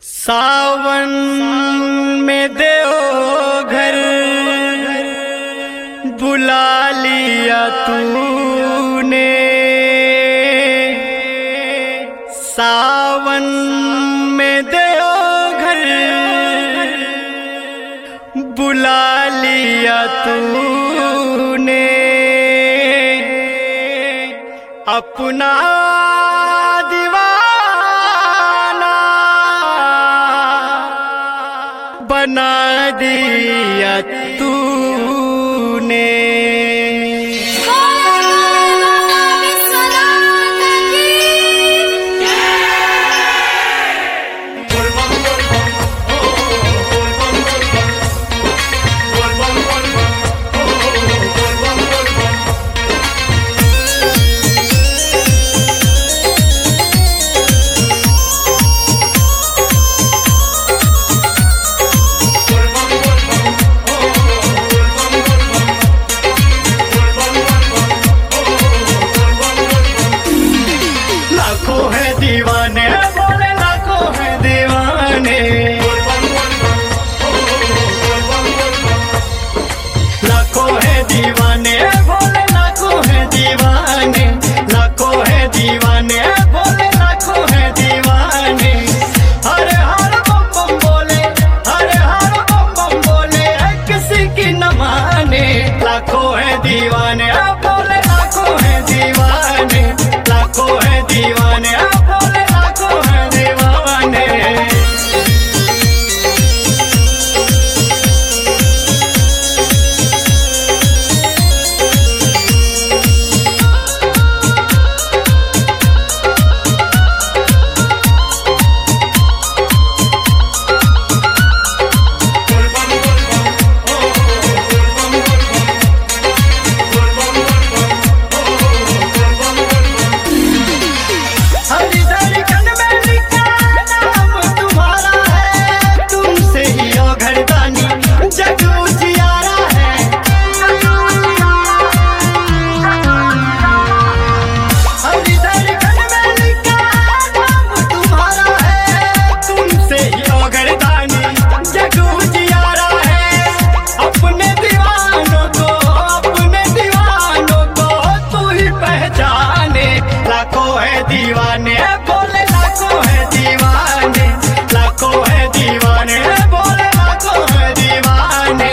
सावन में देवघर बुला लिया तूने। सावन में देवघर बुला लिया तूने। अपना बना दिया तूने। दीवाने बोले लाखों है दीवाने, लाखों है दीवाने बोले लाखों है दीवाने, लाखों है दीवाने बोले लाखों है दीवाने। हरे हर बम बम बोले, हरे हर बम बम बोले, किसी की न माने। लाखों है दीवाने बोले लाखों है दीवाने, लाखों है दीवाने दीवाने बोले लाखों है दीवाने, लाखों है दीवाने बोले लाखों है दीवाने।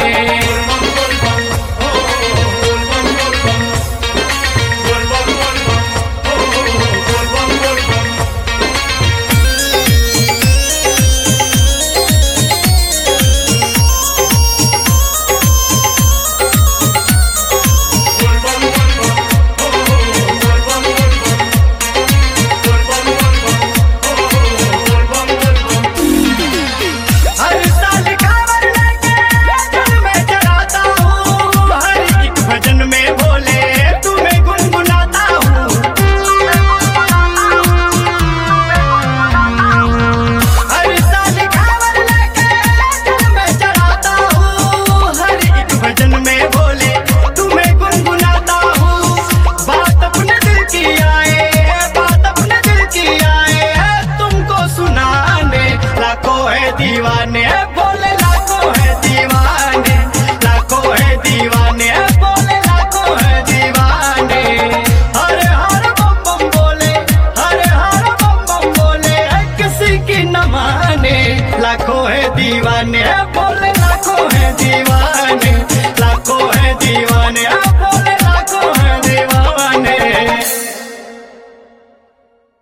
दीवाने बोले लाखों है दीवाने, लाखों है दीवाने बोले लाखों है दीवाने। हरे हर बम बम बोले, हरे हर बम बम बोले, किसी की न माने। लाखों है दीवाने बोले लाखों है दीवाने।